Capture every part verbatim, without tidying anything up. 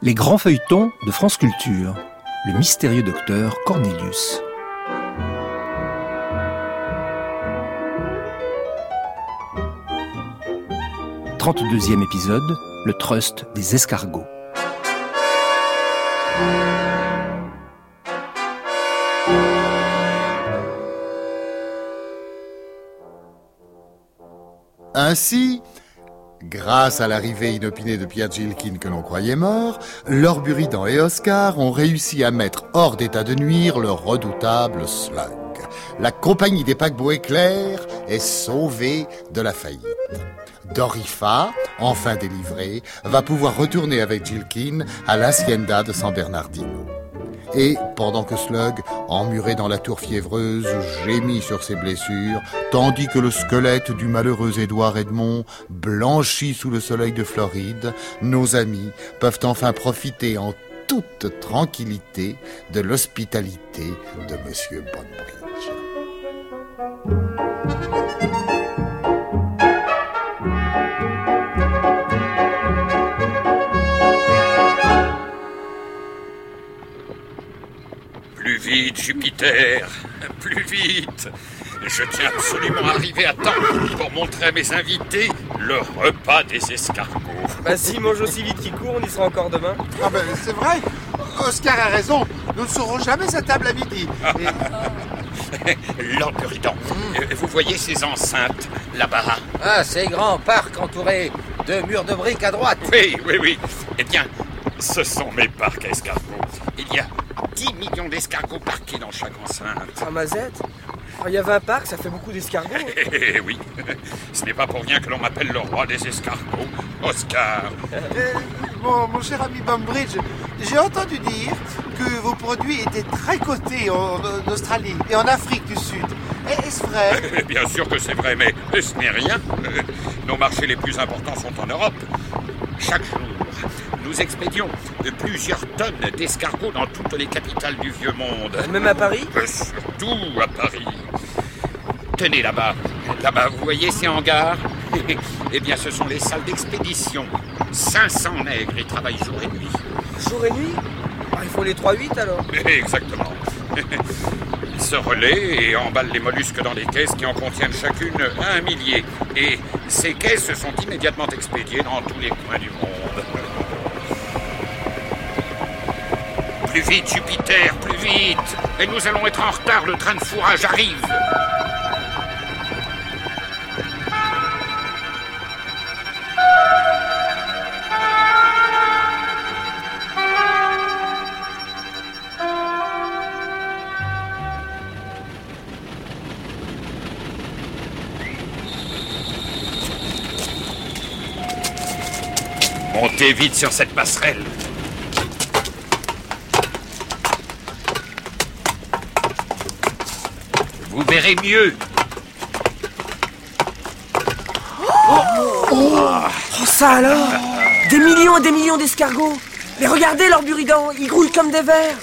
Les grands feuilletons de France Culture. Le mystérieux docteur Cornelius. trente-deuxième épisode, le trust des escargots. Ainsi, grâce à l'arrivée inopinée de Pierre Gilkin que l'on croyait mort, Lord Buridan et Oscar ont réussi à mettre hors d'état de nuire le redoutable Slug. La compagnie des paquebots éclairs est sauvée de la faillite. Dorifa, enfin délivrée, va pouvoir retourner avec Gilkin à l'hacienda de San Bernardino. Et pendant que Slug, emmuré dans la tour fiévreuse, gémit sur ses blessures, tandis que le squelette du malheureux Édouard Edmond blanchit sous le soleil de Floride, nos amis peuvent enfin profiter en toute tranquillité de l'hospitalité de Monsieur Bonbridge. Plus vite, Jupiter, plus vite. Je tiens absolument à arriver à temps pour montrer à mes invités le repas des escargots. Bah s'ils mangent aussi vite qu'ils courent, on y sera encore demain. Ah ben c'est vrai, Oscar a raison, nous ne serons jamais à table à midi. Et... Lord Buridan, mmh. vous voyez ces enceintes là-bas? Ah, ces grands parcs entourés de murs de briques à droite. Oui, oui, oui. Eh bien, ce sont mes parcs à escargots. Il y a dix millions d'escargots parqués dans chaque enceinte. Ah, Mazette, il y a vingt parcs, ça fait beaucoup d'escargots. Eh oui, ce n'est pas pour rien que l'on m'appelle le roi des escargots, Oscar. Euh, mon, mon cher ami Bonbridge, j'ai entendu dire que vos produits étaient très cotés en, en Australie et en Afrique du Sud. Est-ce vrai? Eh bien sûr que c'est vrai, mais ce n'est rien. Nos marchés les plus importants sont en Europe. Chaque jour, nous expédions plusieurs tonnes d'escargots dans toutes les capitales du vieux monde. Même à Paris? euh, Surtout à Paris. Tenez là-bas, là-bas, vous voyez ces hangars? Eh bien, ce sont les salles d'expédition. cinq cents nègres, ils travaillent jour et nuit. Jour et nuit? Ah, il faut les trois huit alors? Exactement. Ils se relaient et emballent les mollusques dans des caisses qui en contiennent chacune un millier. Et ces caisses sont immédiatement expédiées dans tous les coins du monde. Plus vite, Jupiter, plus vite! Et nous allons être en retard, le train de fourrage arrive! Montez vite sur cette passerelle. Vous verrez mieux. Oh, oh, oh ça alors! Des millions et des millions d'escargots. Mais regardez Lord Buridan, ils grouillent comme des vers.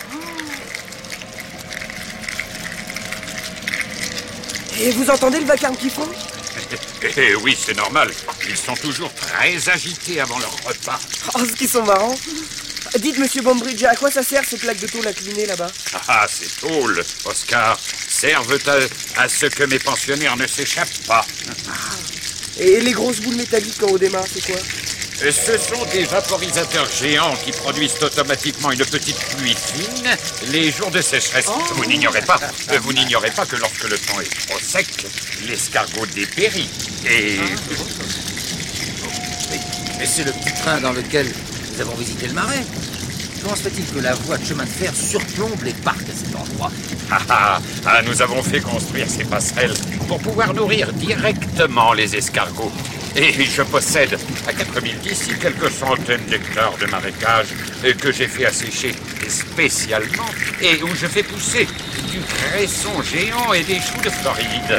Et vous entendez le vacarme qu'ils font? Eh oui, c'est normal. Ils sont toujours très agités avant leur repas. Oh, ce qu'ils sont marrants. Dites, monsieur Bonbridge, à quoi ça sert ces plaques de tôle inclinées là-bas? Ah, ces tôles, Oscar, servent à, à ce que mes pensionnaires ne s'échappent pas. Et les grosses boules métalliques en haut des mains, c'est quoi? Ce sont des vaporisateurs géants qui produisent automatiquement une petite pluie fine les jours de sécheresse. Oh. Vous n'ignorez pas, vous n'ignorez pas que lorsque le temps est trop sec, l'escargot dépérit. Et... Ah. Mais, mais c'est le petit train dans lequel nous avons visité le marais. Comment se fait-il que la voie de chemin de fer surplombe les parcs à cet endroit? Ah, ah, ah, nous avons fait construire ces passerelles pour pouvoir nourrir directement les escargots. Et je possède à quatre mille d'ici quelques centaines d'hectares de marécages que j'ai fait assécher spécialement et où je fais pousser du cresson géant et des choux de Floride.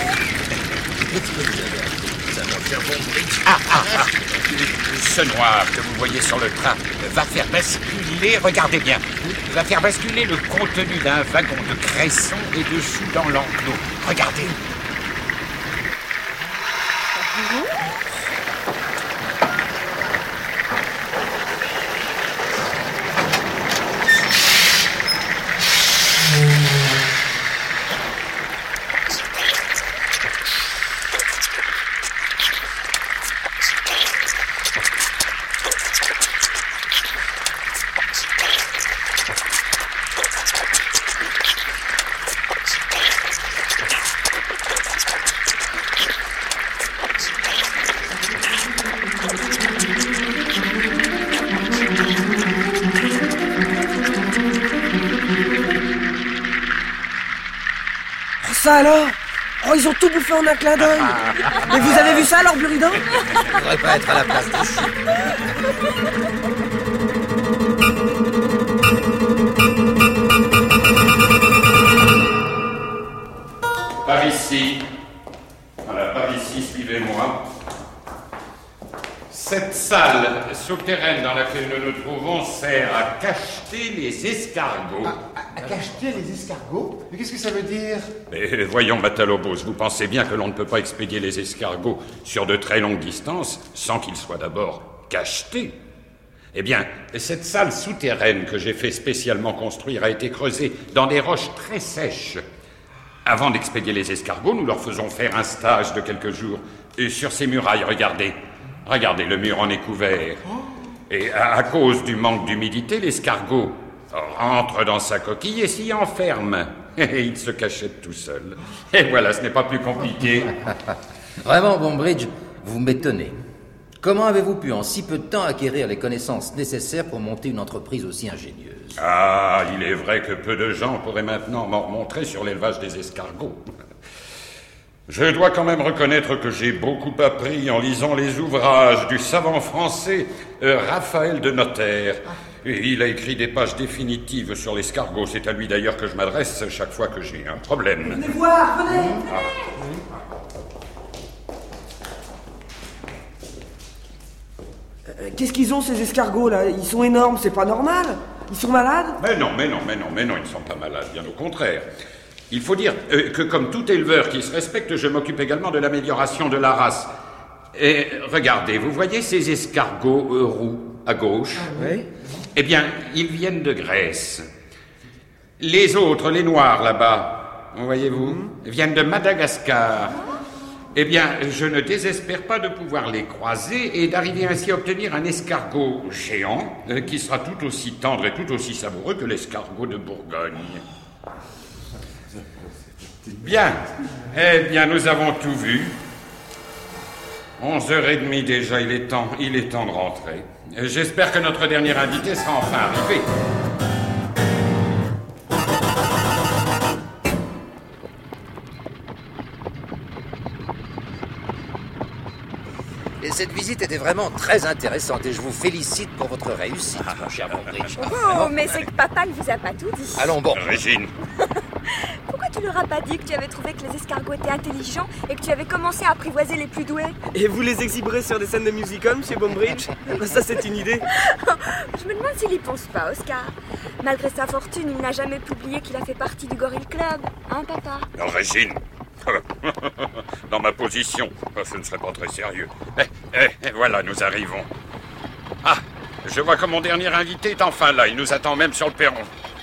Ah, ah, ah. Ce noir que vous voyez sur le train va faire basculer, regardez bien, va faire basculer le contenu d'un wagon de cresson et de choux dans l'enclos. Regardez. ça alors? Oh, ils ont tout bouffé en un clin d'œil. Mais vous avez vu ça, l'Orburidon? Je voudrais pas être à la place des chiens. Par ici. Voilà, par ici, suivez-moi. Cette salle souterraine dans laquelle nous nous trouvons sert à cacheter les escargots. À, à cacheter les escargots? Mais qu'est-ce que ça veut dire? Mais voyons, Matalobos, vous pensez bien que l'on ne peut pas expédier les escargots sur de très longues distances sans qu'ils soient d'abord cachetés. Eh bien, cette salle souterraine que j'ai fait spécialement construire a été creusée dans des roches très sèches. Avant d'expédier les escargots, nous leur faisons faire un stage de quelques jours. Et sur ces murailles, regardez. Regardez, le mur en est couvert. Et à, à cause du manque d'humidité, l'escargot rentre dans sa coquille et s'y enferme. Et il se cachette tout seul. Et voilà, ce n'est pas plus compliqué. Vraiment, Bombridge, vous m'étonnez. Comment avez-vous pu en si peu de temps acquérir les connaissances nécessaires pour monter une entreprise aussi ingénieuse? Ah, il est vrai que peu de gens pourraient maintenant m'en remontrer sur l'élevage des escargots. Je dois quand même reconnaître que j'ai beaucoup appris en lisant les ouvrages du savant français euh, Raphaël de Notaire. Et il a écrit des pages définitives sur l'escargot. C'est à lui d'ailleurs que je m'adresse chaque fois que j'ai un problème. Venez voir, venez. Ah. Euh, Qu'est-ce qu'ils ont, ces escargots, là? Ils sont énormes, c'est pas normal. Ils sont malades? Mais non, mais non, mais non, mais non, ils ne sont pas malades, bien au contraire. Il faut dire euh, que comme tout éleveur qui se respecte, je m'occupe également de l'amélioration de la race. Et regardez, vous voyez ces escargots euh, roux à gauche? Oui. Eh bien, ils viennent de Grèce. Les autres, les noirs là-bas, voyez-vous, mmh. viennent de Madagascar. Eh bien, je ne désespère pas de pouvoir les croiser et d'arriver ainsi à obtenir un escargot géant euh, qui sera tout aussi tendre et tout aussi savoureux que l'escargot de Bourgogne. Bien. Eh bien, nous avons tout vu. Onze heures et demie déjà, il est temps, il est temps de rentrer. J'espère que notre dernier invité sera enfin arrivé. Et cette visite était vraiment très intéressante et je vous félicite pour votre réussite, mon cher Bombridge. Oh, mais c'est que papa ne vous a pas tout dit. Allons bon. Régine. Pourquoi tu leur as pas dit que tu avais trouvé que les escargots étaient intelligents et que tu avais commencé à apprivoiser les plus doués? Et vous les exhiberez sur des scènes de musical, monsieur Bombridge? Ça, c'est une idée. Je me demande s'il y pense pas, Oscar. Malgré sa fortune, il n'a jamais publié qu'il a fait partie du Gorille Club. Hein, papa? Non, Régine. Dans ma position, ce ne serait pas très sérieux. Eh, eh, eh, voilà, nous arrivons. Ah, je vois que mon dernier invité est enfin là. Il nous attend même sur le perron.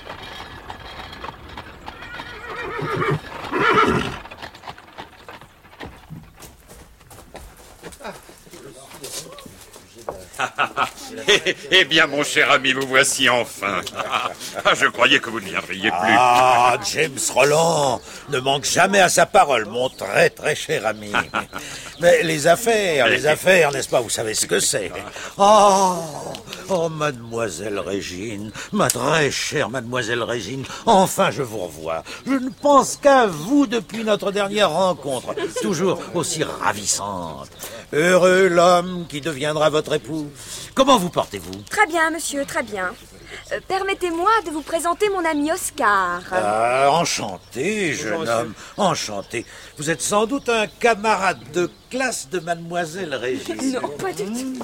Eh bien, mon cher ami, vous voici enfin. Ah, je croyais que vous ne viendriez plus. Ah, James Roland ne manque jamais à sa parole, mon très très cher ami. Mais les affaires, les affaires, n'est-ce pas, vous savez ce que c'est. Oh, oh, mademoiselle Régine, ma très chère mademoiselle Régine, enfin je vous revois. Je ne pense qu'à vous depuis notre dernière rencontre, toujours aussi ravissante. Heureux l'homme qui deviendra votre époux. Comment vous portez-vous? Très bien, monsieur, très bien. Euh, permettez-moi de vous présenter mon ami Oscar. Ah, enchanté, jeune homme, enchanté. Vous êtes sans doute un camarade de classe de mademoiselle Régine. Non, pas du tout.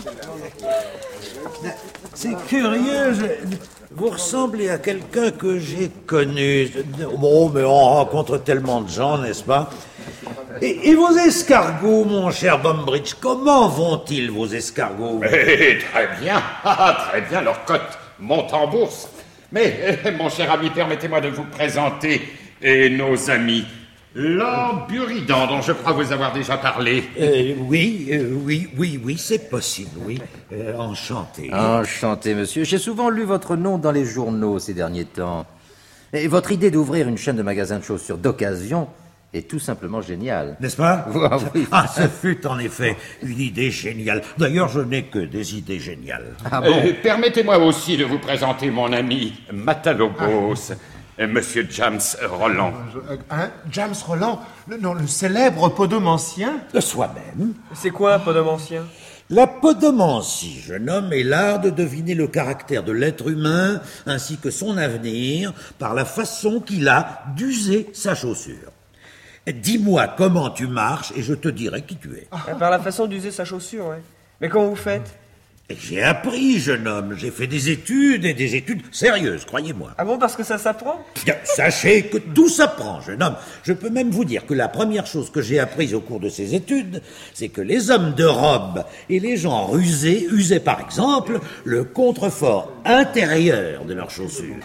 C'est curieux, je... vous ressemblez à quelqu'un que j'ai connu. Bon, mais on rencontre tellement de gens, n'est-ce pas? Et, et vos escargots, mon cher Bombridge, comment vont-ils, vos escargots? Eh, très bien, ah, très bien, leur cote monte en bourse. Mais, eh, mon cher ami, permettez-moi de vous présenter eh, nos amis. Lord Buridan, dont je crois vous avoir déjà parlé. Euh, oui, euh, oui, oui, oui, c'est possible, oui. Euh, enchanté. Enchanté, monsieur. J'ai souvent lu votre nom dans les journaux ces derniers temps. Et votre idée d'ouvrir une chaîne de magasins de chaussures d'occasion est tout simplement géniale. N'est-ce pas? Ah, oui. Ah, ce fut en effet une idée géniale. D'ailleurs, je n'ai que des idées géniales. Ah bon? Euh, permettez-moi aussi de vous présenter mon ami Matalobos. euh, Monsieur James Roland. Euh, Hein James Roland le, Non, le célèbre podomancien. De soi-même. C'est quoi un podomancien? La podomancie, jeune homme, est l'art de deviner le caractère de l'être humain ainsi que son avenir par la façon qu'il a d'user sa chaussure. Dis-moi comment tu marches et je te dirai qui tu es. Ah, par la façon d'user sa chaussure, ouais. Mais comment vous faites? Et j'ai appris, jeune homme, j'ai fait des études et des études sérieuses, croyez-moi. Ah bon, parce que ça s'apprend? Bien, sachez que tout s'apprend, jeune homme. Je peux même vous dire que la première chose que j'ai apprise au cours de ces études, c'est que les hommes de robe et les gens rusés usaient par exemple le contrefort intérieur de leurs chaussures.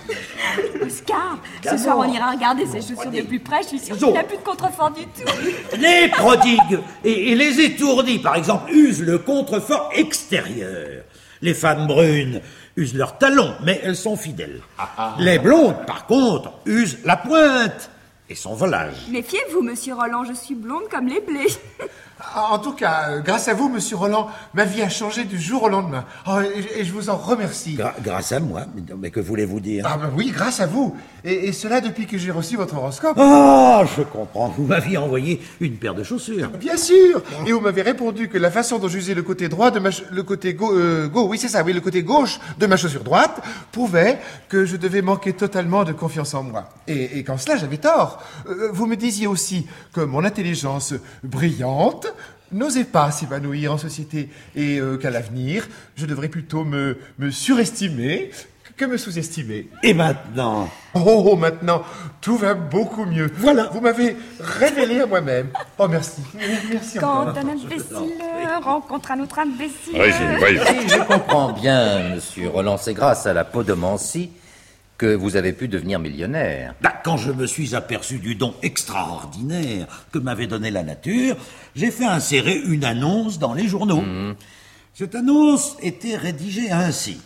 Oscar, ce soir on ira regarder ses chaussures de plus près. Je suis sûre Zo. qu'il n'a plus de contrefort du tout. Les prodigues et, et les étourdis, par exemple, usent le contrefort extérieur. Les femmes brunes usent leurs talons, mais elles sont fidèles. Les blondes, par contre, usent la pointe et son volage. Méfiez-vous, monsieur Roland, je suis blonde comme les blés. En tout cas, euh, grâce à vous, monsieur Roland, ma vie a changé du jour au lendemain. Oh, et, et je vous en remercie. Gra- grâce à moi, mais que voulez-vous dire? Ah ben oui, grâce à vous. Et, et cela depuis que j'ai reçu votre horoscope. Ah, je comprends. Vous m'aviez envoyé une paire de chaussures. Bien sûr. Et vous m'avez répondu que la façon dont j'usais le côté droit de ma ch- le côté go, euh, go oui c'est ça, oui le côté gauche de ma chaussure droite prouvait que je devais manquer totalement de confiance en moi. Et, et qu'en cela j'avais tort. Euh, vous me disiez aussi que mon intelligence brillante n'osait pas s'épanouir en société et euh, qu'à l'avenir je devrais plutôt me me surestimer que me sous-estimer. Et maintenant? Oh, oh, maintenant, tout va beaucoup mieux. Voilà. Vous m'avez révélé à moi-même. Oh, merci. Merci Quand encore. un imbécile rencontre un autre imbécile... Oui, oui. Si je comprends bien, monsieur Roland, c'est grâce à la podomancie que vous avez pu devenir millionnaire. Bah, quand je me suis aperçu du don extraordinaire que m'avait donné la nature, j'ai fait insérer une annonce dans les journaux. Mmh. Cette annonce était rédigée ainsi.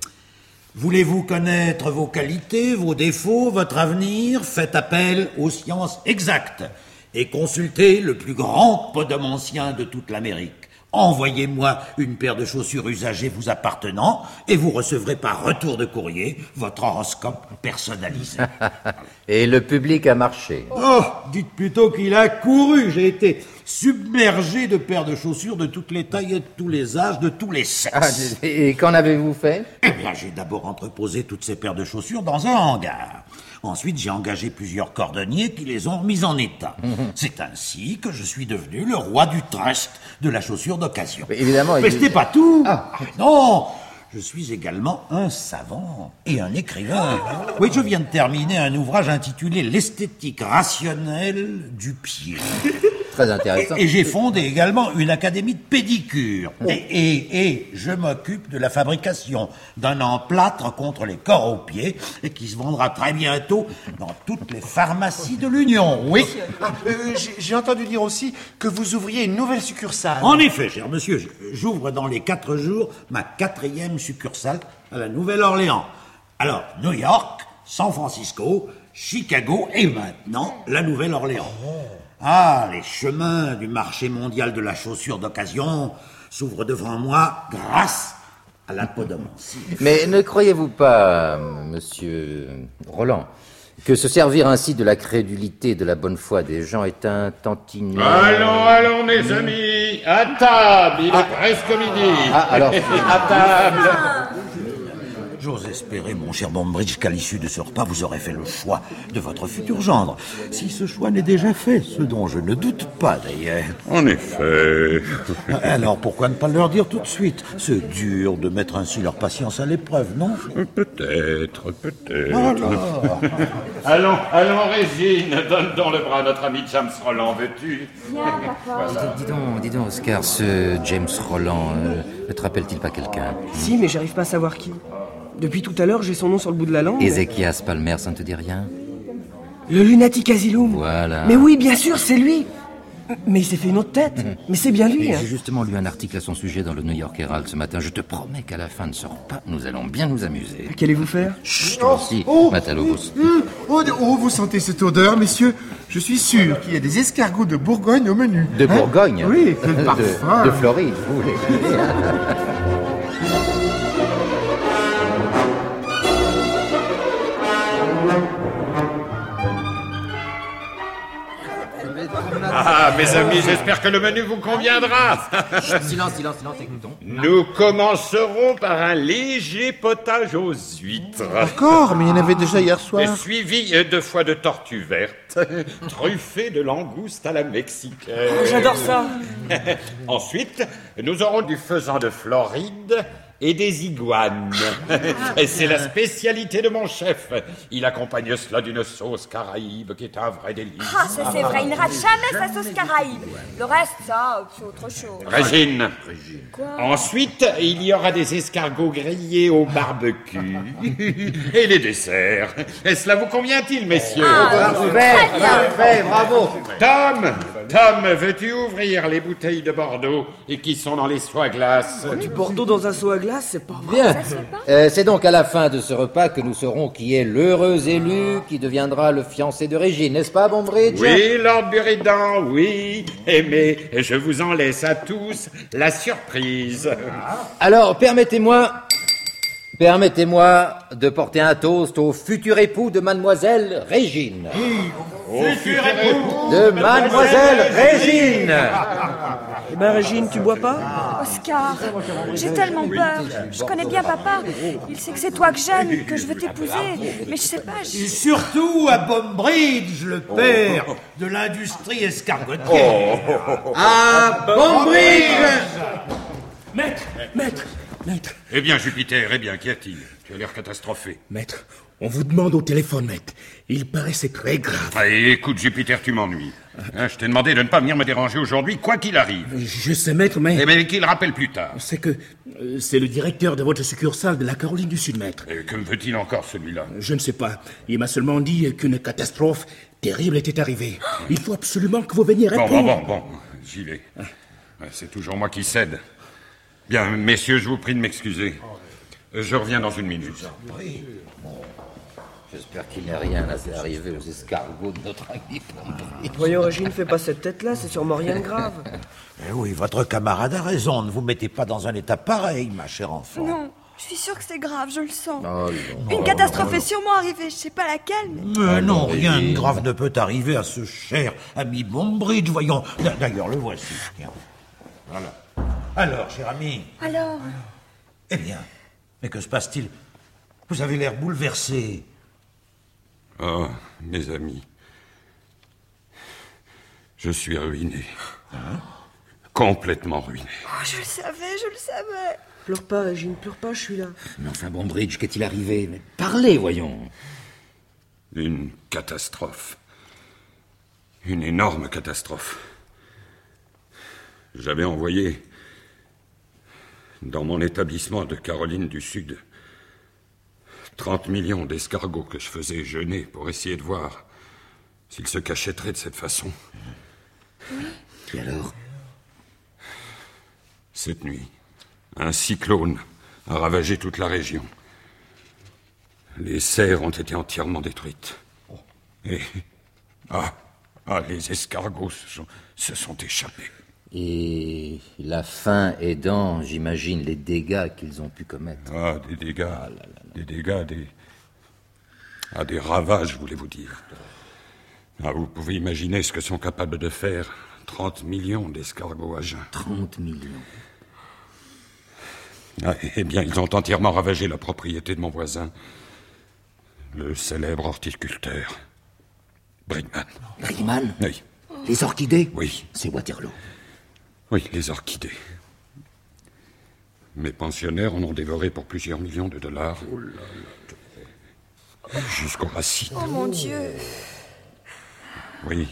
Voulez-vous connaître vos qualités, vos défauts, votre avenir? Faites appel aux sciences exactes et consultez le plus grand podomancien de toute l'Amérique. Envoyez-moi une paire de chaussures usagées vous appartenant et vous recevrez par retour de courrier votre horoscope personnalisé. Et le public a marché. Oh, dites plutôt qu'il a couru. J'ai été submergé de paires de chaussures de toutes les tailles et de tous les âges, de tous les Ah, sexes. et qu'en avez-vous fait? Eh bien, j'ai d'abord entreposé toutes ces paires de chaussures dans un hangar. Ensuite, j'ai engagé plusieurs cordonniers qui les ont remises en état. C'est ainsi que je suis devenu le roi du trust de la chaussure d'occasion. Mais évidemment, Mais il- ce n'est pas tout. Ah. Non, je suis également un savant et un écrivain. Oui, je viens de terminer un ouvrage intitulé L'esthétique rationnelle du pied. Très intéressant. Et j'ai fondé également une académie de pédicure. Et, et, et je m'occupe de la fabrication d'un emplâtre contre les corps aux pieds et qui se vendra très bientôt dans toutes les pharmacies de l'Union. Oui. Ah, euh, j'ai- J'ai entendu dire aussi que vous ouvriez une nouvelle succursale. En effet, cher monsieur, j'ouvre dans les quatre jours ma quatrième succursale à la Nouvelle-Orléans. Alors, New York, San Francisco, Chicago et maintenant la Nouvelle-Orléans. Ah, les chemins du marché mondial de la chaussure d'occasion s'ouvrent devant moi grâce à la podomancie. Mais ne croyez-vous pas, monsieur Roland, que se servir ainsi de la crédulité et de la bonne foi des gens est un tantinet... Allons, allons, mes amis, à table, il est presque midi. Ah, alors... À table. J'ose espérer, mon cher Bambridge, qu'à l'issue de ce repas, vous aurez fait le choix de votre futur gendre. Si ce choix n'est déjà fait, ce dont je ne doute pas d'ailleurs. En effet. Alors pourquoi ne pas leur dire tout de suite? C'est dur de mettre ainsi leur patience à l'épreuve, non? Peut-être, peut-être. Alors, Allons, allons, Régine, donne donc le bras à notre ami James Roland, veux-tu? Viens, papa. Dis donc, dis donc, Oscar, ce James Roland, euh, ne te rappelle-t-il pas quelqu'un? Si, mais j'arrive pas à savoir qui. Depuis tout à l'heure, j'ai son nom sur le bout de la langue. mais- Ézéchias Palmer, ça ne te dit rien? Le Lunatic Asylum. Voilà. Mais oui, bien sûr, c'est lui. Mais il s'est fait une autre tête. Mais c'est bien lui. Et hein. J'ai justement lu un article à son sujet dans le New York Herald ce matin. Je te promets qu'à la fin de ce repas, nous allons bien nous amuser. Qu'allez-vous faire? Chut, toi aussi, Oh, Matalobos. hum, oh, oh, vous sentez cette odeur, messieurs? Je suis sûr qu'il y a des escargots de Bourgogne au menu. De Hein? Bourgogne? Oui, quel parfum. De, de Floride, vous voulez dire. Ah, mes amis, j'espère que le menu vous conviendra. Silence, silence, silence, écoutons. Nous commencerons par un léger potage aux huîtres. Encore, mais il y en avait déjà hier soir. Suivi deux fois de tortue verte, truffé de langoustes à la mexicaine. Oh, j'adore ça. Ensuite, nous aurons du faisan de Floride et des iguanes. Et c'est la spécialité de mon chef. Il accompagne cela d'une sauce caraïbe qui est un vrai délice. Ah, ça c'est vrai, il ne rate jamais sa sauce caraïbe. Le reste, ça, c'est autre chose. Régine. Quoi? Ensuite, il y aura des escargots grillés au barbecue. Et les desserts. Et cela vous convient-il, messieurs? Ah, Parfait, parfait, bravo. Tom, Tom, veux-tu ouvrir les bouteilles de Bordeaux et qui sont dans les seaux à glace? Du Bordeaux dans un seau à glace, c'est pas vrai. Bien. Euh, c'est donc à la fin de ce repas que nous saurons qui est l'heureux élu qui deviendra le fiancé de Régine, n'est-ce pas, Bombridge? Oui, Lord Buridan, oui. Eh, mais je vous en laisse à tous la surprise. Alors, permettez-moi... Permettez-moi de porter un toast au futur époux de Mademoiselle Régine. Au futur époux De Mademoiselle Régine. Eh ben, Régine, tu bois pas? Oscar, j'ai tellement peur. Je connais bien papa. Il sait que c'est toi que j'aime, que je veux t'épouser. Mais je sais pas, je... Et surtout à Bombridge, le père de l'industrie escargotière. À Bombridge. Maître, maître, maître, Eh bien, Jupiter, eh bien, qu'y a-t-il? Tu as l'air catastrophé. maître, on vous demande au téléphone, maître. Il paraît c'est très grave. Ah, écoute, Jupiter, tu m'ennuies. Hein, je t'ai demandé de ne pas venir me déranger aujourd'hui, quoi qu'il arrive. Je sais, maître, mais... Eh bien, qu'il rappelle plus tard. C'est que euh, c'est le directeur de votre succursale de la Caroline du Sud, maître. Et que me veut-il encore, celui-là? Je ne sais pas. Il m'a seulement dit qu'une catastrophe terrible était arrivée. Il faut absolument que vous veniez Bon, répondre. bon, bon, bon, j'y vais. Ouais, c'est toujours moi qui cède. Bien, messieurs, je vous prie de m'excuser. Je reviens dans une minute. J'espère qu'il n'est rien assez arrivé aux escargots de notre ami Bombridge. Voyons, Régine, fais pas cette tête-là, c'est sûrement rien de grave. Eh oui, votre camarade a raison. Ne vous mettez pas dans un état pareil, ma chère enfant. Non, je suis sûre que c'est grave, je le sens. Oh, non. Une catastrophe est sûrement arrivée, je sais pas laquelle, mais... Mais non, rien de grave ne peut arriver à ce cher ami Bombridge, voyons. D'ailleurs, le voici. Tiens. Voilà. Alors, cher ami. Alors... Eh bien, mais que se passe-t-il? Vous avez l'air bouleversé. Oh, mes amis. Je suis ruiné. Hein? Complètement ruiné. Oh, je le savais, je le savais. Pleure pas, Régine, pleure pas, je suis là. Mais enfin, Bombridge, qu'est-il arrivé? Mais parlez, voyons. Une catastrophe. Une énorme catastrophe. J'avais envoyé dans mon établissement de Caroline du Sud trente millions d'escargots que je faisais jeûner pour essayer de voir s'ils se cachèteraient de cette façon. Oui. Et alors? Cette nuit, un cyclone a ravagé toute la région. Les serres ont été entièrement détruites. Et... Ah, ah les escargots se sont, se sont échappés. Et la faim aidant, j'imagine, les dégâts qu'ils ont pu commettre. Ah, des dégâts. Ah, là, là. Des dégâts, des... Ah, des ravages, voulez-vous dire. Ah, vous pouvez imaginer ce que sont capables de faire trente millions d'escargots à jeun. trente millions. Ah, eh bien, ils ont entièrement ravagé la propriété de mon voisin, le célèbre horticulteur, Brigman. Brigman? Oui. Les orchidées? Oui. C'est Waterloo. Oui, les orchidées. Mes pensionnaires en ont dévoré pour plusieurs millions de dollars. Oh là là. Jusqu'aux racines. Oh mon Dieu. Oui.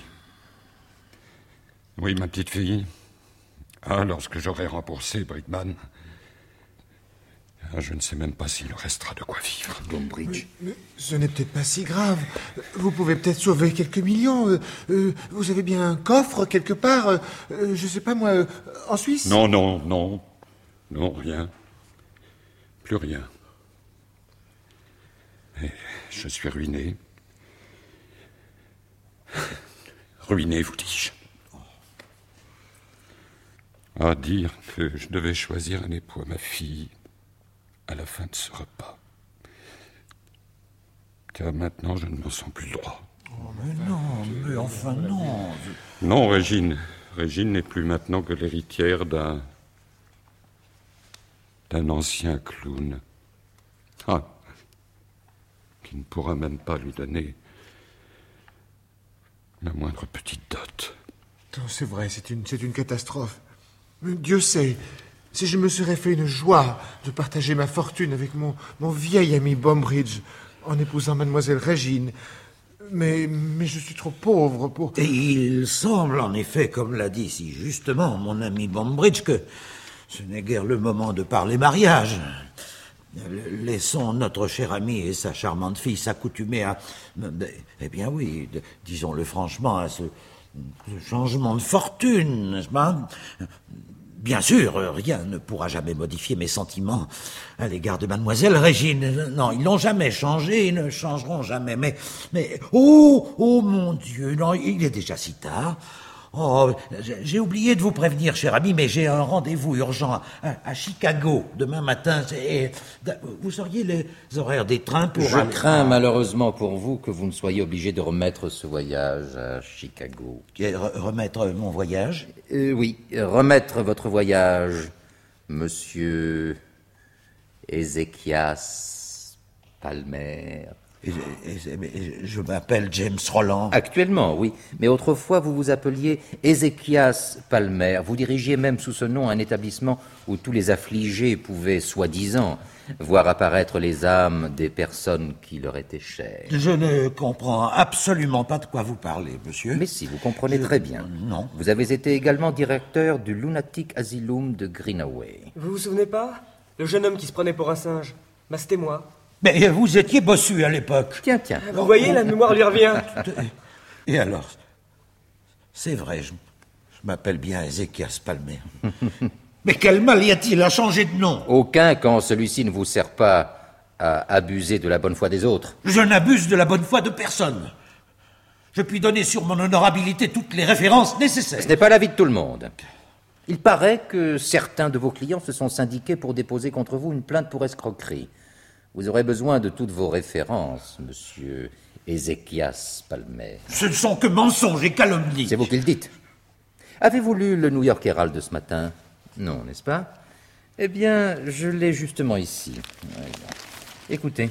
Oui, ma petite fille. Ah, lorsque j'aurai remboursé Brigman, ah, je ne sais même pas s'il restera de quoi vivre. Bombridge. Mais, mais ce n'est peut-être pas si grave. Vous pouvez peut-être sauver quelques millions. Euh, euh, vous avez bien un coffre quelque part, euh, euh, je sais pas moi, euh, en Suisse? Non, non, non. Non, rien. Plus rien. Et je suis ruiné. Ruiné, vous dis-je. À dire que je devais choisir un époux à ma fille à la fin de ce repas. Car maintenant, je ne me sens plus droit. Oh, mais non, mais enfin non. Non, Régine. Régine n'est plus maintenant que l'héritière d'un... d'un ancien clown. Ah, qui ne pourra même pas lui donner la moindre petite dot. Non, c'est vrai, c'est une, c'est une catastrophe. Mais Dieu sait, si je me serais fait une joie de partager ma fortune avec mon, mon vieil ami Bombridge en épousant mademoiselle Régine, mais, mais je suis trop pauvre pour... Et il semble en effet, comme l'a dit si justement mon ami Bombridge, que ce n'est guère le moment de parler mariage. Laissons notre cher ami et sa charmante fille s'accoutumer à... Eh bien oui, disons-le franchement, à ce, ce changement de fortune, n'est-ce pas? Bien sûr, rien ne pourra jamais modifier mes sentiments à l'égard de mademoiselle Régine. Non, ils n'ont jamais changé, ils ne changeront jamais. Mais, mais, oh, oh mon Dieu, non, il est déjà si tard. Oh, j'ai oublié de vous prévenir, cher ami, mais j'ai un rendez-vous urgent à, à Chicago demain matin. Et vous auriez les horaires des trains pour... Je aller... crains malheureusement pour vous que vous ne soyez obligé de remettre ce voyage à Chicago. Et re- remettre mon voyage euh, Oui, remettre votre voyage, monsieur Ézéchias Palmer. Et, et, et, je m'appelle James Roland. Actuellement, oui. Mais autrefois, vous vous appeliez Ézéchias Palmer. Vous dirigiez même sous ce nom un établissement où tous les affligés pouvaient, soi-disant, voir apparaître les âmes des personnes qui leur étaient chères. Je ne comprends absolument pas de quoi vous parlez, monsieur. Mais si, vous comprenez je... très bien. Non. Vous avez été également directeur du Lunatic Asylum de Greenaway. Vous vous souvenez pas? Le jeune homme qui se prenait pour un singe. Bah, c'était moi. Mais vous étiez bossu à l'époque. Tiens, tiens. Vous voyez, la mémoire lui revient. Et alors? C'est vrai, je, je m'appelle bien Ézéchias Palmer. Mais quel mal y a-t-il à changer de nom? Aucun, quand celui-ci ne vous sert pas à abuser de la bonne foi des autres. Je n'abuse de la bonne foi de personne. Je puis donner sur mon honorabilité toutes les références nécessaires. Ce n'est pas l'avis de tout le monde. Il paraît que certains de vos clients se sont syndiqués pour déposer contre vous une plainte pour escroquerie. Vous aurez besoin de toutes vos références, monsieur Ézéchias Palmer. Ce ne sont que mensonges et calomnies. C'est vous qui le dites. Avez-vous lu le New York Herald de ce matin? Non, n'est-ce pas? Eh bien, je l'ai justement ici. Voilà. Écoutez.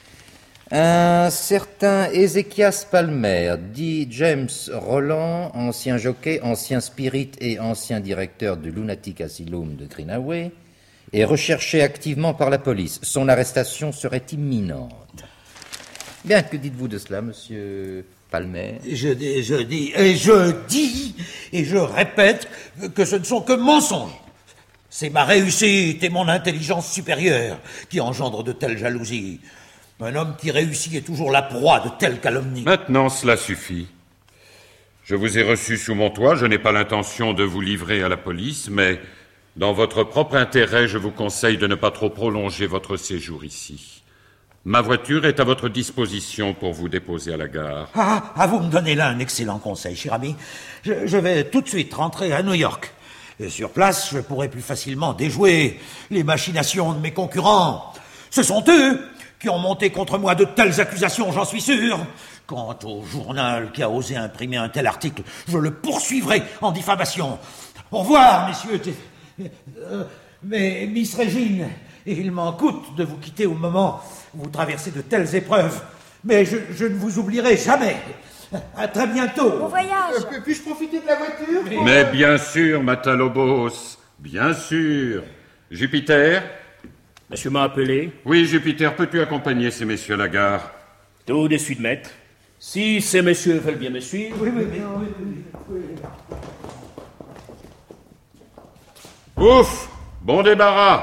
Un certain Ézéchias Palmer, dit James Roland, ancien jockey, ancien spirit et ancien directeur du Lunatic Asylum de Greenaway, est recherché activement par la police. Son arrestation serait imminente. Bien, que dites-vous de cela, monsieur Palmer? Je dis, je dis, et je dis, et je répète que ce ne sont que mensonges. C'est ma réussite et mon intelligence supérieure qui engendrent de telles jalousies. Un homme qui réussit est toujours la proie de telles calomnies. Maintenant, cela suffit. Je vous ai reçu sous mon toit, je n'ai pas l'intention de vous livrer à la police, mais... dans votre propre intérêt, je vous conseille de ne pas trop prolonger votre séjour ici. Ma voiture est à votre disposition pour vous déposer à la gare. Ah, ah vous me donnez là un excellent conseil, cher ami. Je, je vais tout de suite rentrer à New York. Et sur place, je pourrai plus facilement déjouer les machinations de mes concurrents. Ce sont eux qui ont monté contre moi de telles accusations, j'en suis sûr. Quant au journal qui a osé imprimer un tel article, je le poursuivrai en diffamation. Au revoir, messieurs. Euh, mais, Miss Régine, il m'en coûte de vous quitter au moment où vous traversez de telles épreuves. Mais je, je ne vous oublierai jamais. À très bientôt. Bon voyage. Euh, Puis-je profiter de la voiture pour... Mais bien sûr, Matalobos, bien sûr. Jupiter? Monsieur m'a appelé. Oui, Jupiter, peux-tu accompagner ces messieurs à la gare? Tout de suite, maître. Si ces messieurs veulent bien me suivre. Oui, oui, oui, oui, oui, oui. Ouf! Bon débarras!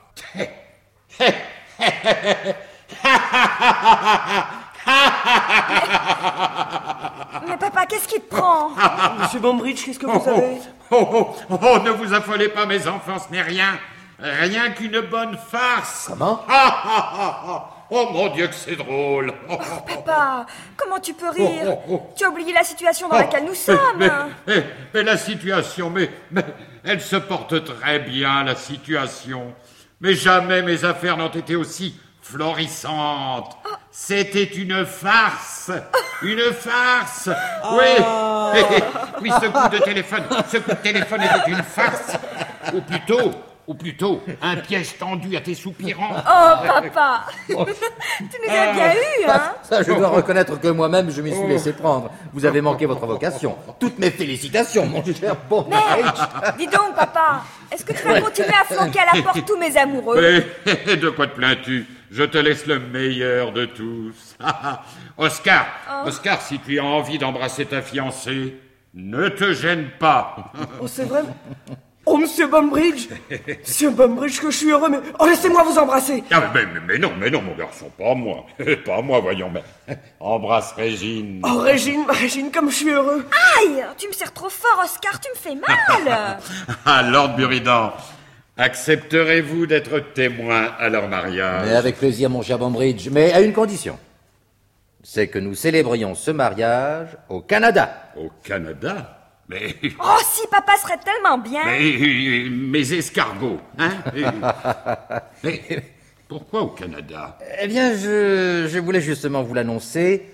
Mais papa, qu'est-ce qui te prend? Monsieur Bombridge, qu'est-ce que vous oh, avez? oh, oh, oh, oh, ne vous affolez pas, mes enfants, ce n'est rien. Rien qu'une bonne farce. Comment? Ah, ah, ah, ah. Oh mon Dieu, que c'est drôle. Oh, Oh, papa, comment tu peux rire? Oh, oh, oh. Tu as oublié la situation dans oh, laquelle nous mais, sommes. Mais, mais, mais la situation, mais, mais elle se porte très bien, la situation. Mais jamais mes affaires n'ont été aussi florissante. C'était une farce. Une farce. Oui. Oui, ce coup de téléphone, ce coup de téléphone était une farce. Ou plutôt, ou plutôt, un piège tendu à tes soupirants. Oh, papa. Tu nous as bien eu, hein? Ça, je dois reconnaître que moi-même, je m'y suis laissé prendre. Vous avez manqué votre vocation. Toutes mes félicitations, mon cher bon. Mais, dis donc, papa, est-ce que tu vas continuer à flanquer à la porte tous mes amoureux? Mais, de quoi te plains-tu? Je te laisse le meilleur de tous. Oscar, oh. Oscar, si tu as envie d'embrasser ta fiancée, ne te gêne pas. Oh, c'est vrai? Oh, monsieur Bumbridge! Monsieur Bumbridge, que je suis heureux, mais... Oh, laissez-moi vous embrasser! Ah, mais, mais, mais non, mais non, mon garçon, pas moi. Pas moi, voyons, mais... Embrasse Régine. Oh, Régine, Régine, comme je suis heureux! Aïe! Tu me serres trop fort, Oscar, tu me fais mal! Ah, Lord Buridan, accepterez-vous d'être témoin à leur mariage? Mais avec plaisir, mon cher Bumbridge, mais à une condition. C'est que nous célébrions ce mariage au Canada. Au Canada? Mais... Oh, si papa serait tellement bien. Mais mes escargots, hein? Mais pourquoi au Canada? Eh bien, je, je voulais justement vous l'annoncer.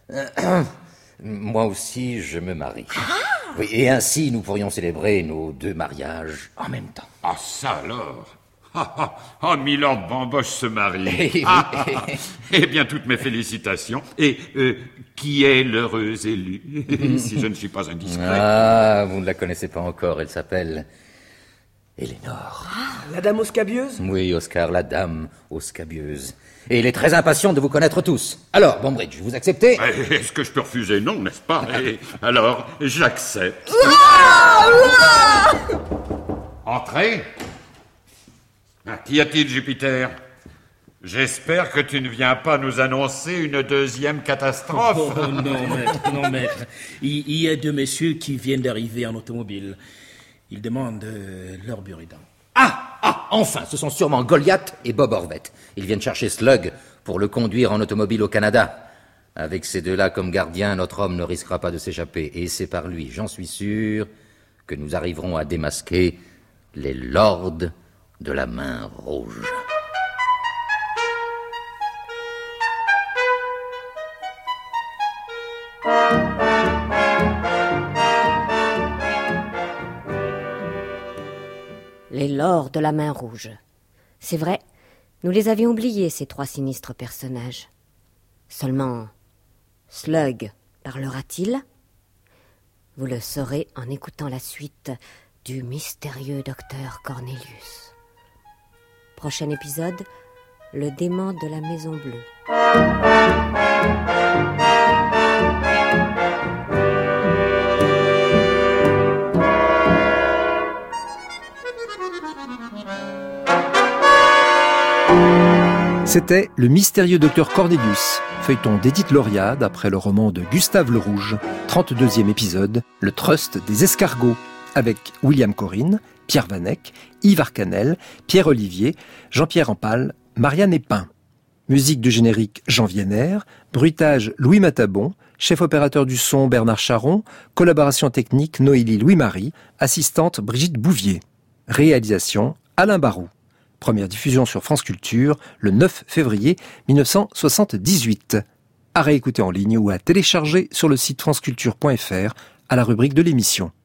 Moi aussi, je me marie. Ah! Oui, et ainsi, nous pourrions célébrer nos deux mariages en même temps. Ah, ça alors? Ah, ah, ah, Milord Bamboche se marie. Eh, ah, ah, ah. Eh bien, toutes mes félicitations. Et euh, qui est l'heureuse élue, si je ne suis pas indiscret? Ah, vous ne la connaissez pas encore, elle s'appelle Éléonore. Ah, la dame aux scabieuses? Oui, Oscar, la dame aux scabieuses. Et il est très impatient de vous connaître tous. Alors, Bumbridge, vous acceptez? Est-ce que je peux refuser? Non, n'est-ce pas? Et alors, j'accepte. Entrez. Qu'y a-t-il, Jupiter? J'espère que tu ne viens pas nous annoncer une deuxième catastrophe. Oh, non, maître, non, maître. Il, il y a deux messieurs qui viennent d'arriver en automobile. Ils demandent euh, leur Buridan. Ah, ah, enfin, ce sont sûrement Goliath et Bob Orvette. Ils viennent chercher Slug pour le conduire en automobile au Canada. Avec ces deux-là comme gardiens, notre homme ne risquera pas de s'échapper. Et c'est par lui, j'en suis sûr, que nous arriverons à démasquer les lords de la main rouge. Les lords de la main rouge. C'est vrai, nous les avions oubliés, ces trois sinistres personnages. Seulement, Slug parlera-t-il? Vous le saurez en écoutant la suite du mystérieux docteur Cornelius. Prochain épisode, le démon de la Maison Bleue. C'était Le mystérieux docteur Cornelius, feuilleton d'Édith Lauriat d'après le roman de Gustave Le Rouge, trente-deuxième épisode, Le Trust des escargots, avec William Corinne, Pierre Vanek, Yves Arcanel, Pierre Olivier, Jean-Pierre Ampal, Marianne Epin. Musique de générique Jean Vienner, bruitage Louis Matabon, chef opérateur du son Bernard Charon, collaboration technique Noélie Louis-Marie, assistante Brigitte Bouvier. Réalisation Alain Barou. Première diffusion sur France Culture le neuf février mille neuf cent soixante-dix-huit. À réécouter en ligne ou à télécharger sur le site franceculture point f r à la rubrique de l'émission.